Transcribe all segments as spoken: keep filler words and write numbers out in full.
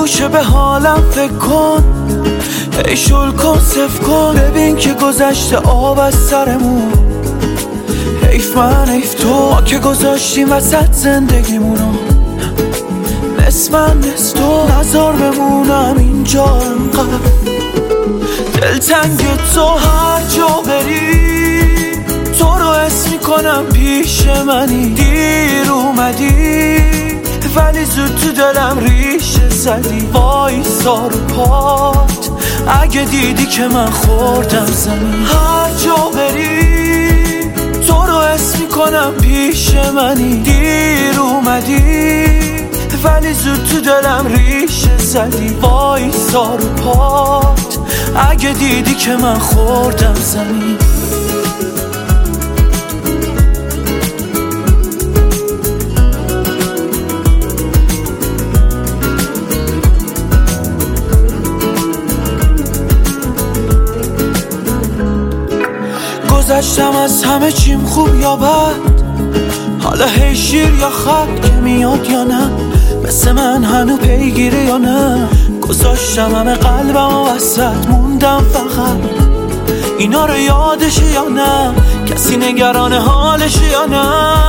گوشه به حالم فکر کن، ای شل کن صف کن، ببین که گذشته آب از سرمون. حیف من حیف تو، ما که گذاشتیم وسط زندگیمونو، نصف من نصف تو، نزار بمونم اینجا انقدر دلتنگ تو. هر جا بری تو رو حس میکنم پیش منی، دیر اومدی ولی زود تو دلم ریشه زدی. وایسا رو پات اگه دیدی که من خوردم زمین. هر جا بری تو رو حس میکنم پیش منی، دیر اومدی ولی زود تو دلم ریشه زدی. وایسا رو پات اگه دیدی که من خوردم زمین. گذشتم از همه چیم خوب یا بد، حالا هی شیر یا خط که میاد یا نه، مثل من هنو پیگیره یا نه. گذاشتم همه قلبم و وسط موندم فقط، اینا رو یادشه یا نه، کسی نگران حالشه یا نه.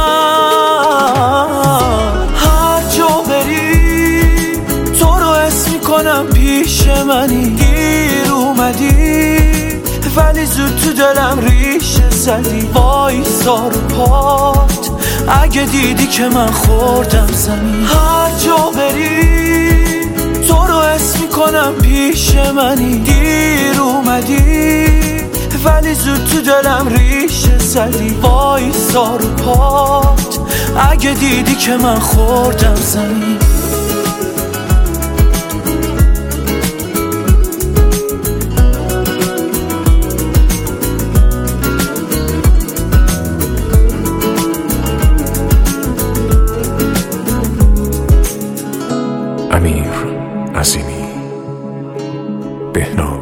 هر جا بری تو رو حس میکنم پیش منی، دیر اومدی ولی زود تو دلم ریشه زدی. وایسا رو پات اگه دیدی که من خوردم زمین. هر جا بری تو رو حس میکنم پیش منی، دیر اومدی ولی زود تو دلم ریشه زدی. وایسا رو پات اگه دیدی که من خوردم زمین. امیر عظیمی، بهنام